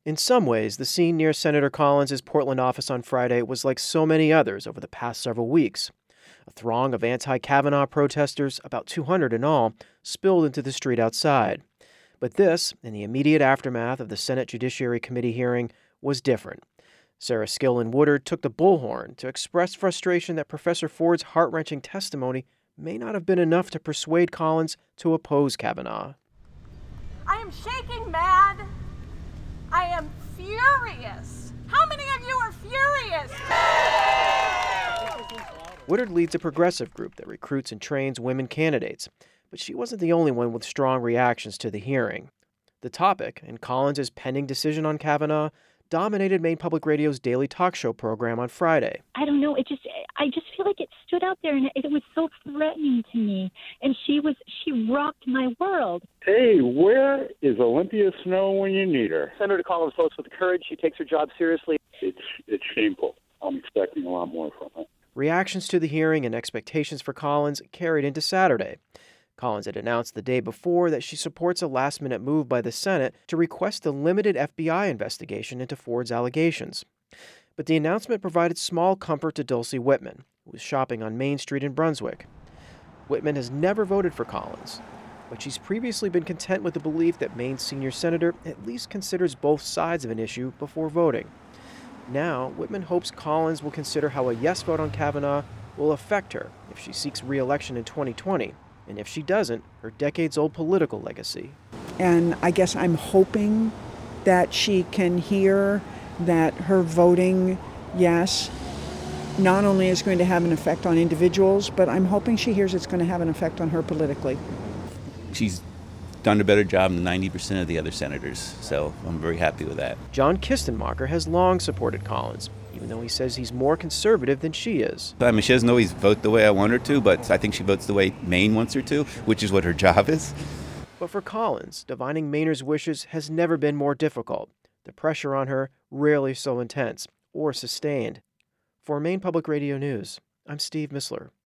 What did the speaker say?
In some ways, the scene near Senator Collins' Portland office on Friday was like so many others over the past several weeks. A throng of anti-Kavanaugh protesters, about 200 in all, spilled into the street outside. But this, in the immediate aftermath of the Senate Judiciary Committee hearing, was different. Sarah Skillen Woodard took the bullhorn to express frustration that Professor Ford's heart-wrenching testimony may not have been enough to persuade Collins to oppose Kavanaugh. I am shaking mad. I am furious. How many of you are furious? Woodard leads a progressive group that recruits and trains women candidates, but she wasn't the only one with strong reactions to the hearing. The topic, and Collins' pending decision on Kavanaugh, dominated Maine Public Radio's daily talk show program on Friday. I don't know. I just feel like it stood out there and it was so threatening to me. And she rocked my world. Hey, where is Olympia Snowe when you need her? Senator Collins votes with courage. She takes her job seriously. It's shameful. I'm expecting a lot more from her. Reactions to the hearing and expectations for Collins carried into Saturday. Collins had announced the day before that she supports a last-minute move by the Senate to request a limited FBI investigation into Ford's allegations. But the announcement provided small comfort to Dulcie Whitman, who was shopping on Main Street in Brunswick. Whitman has never voted for Collins, but she's previously been content with the belief that Maine's senior senator at least considers both sides of an issue before voting. Now, Whitman hopes Collins will consider how a yes vote on Kavanaugh will affect her if she seeks re-election in 2020. And if she doesn't, her decades-old political legacy. And I guess I'm hoping that she can hear that her voting yes not only is going to have an effect on individuals, but I'm hoping she hears it's going to have an effect on her politically. She's done a better job than 90% of the other senators, so I'm very happy with that. John Kistenmacher has long supported Collins, even though he says he's more conservative than she is. I mean, she doesn't always vote the way I want her to, but I think she votes the way Maine wants her to, which is what her job is. But for Collins, divining Mainers' wishes has never been more difficult. The pressure on her rarely so intense or sustained. For Maine Public Radio News, I'm Steve Missler.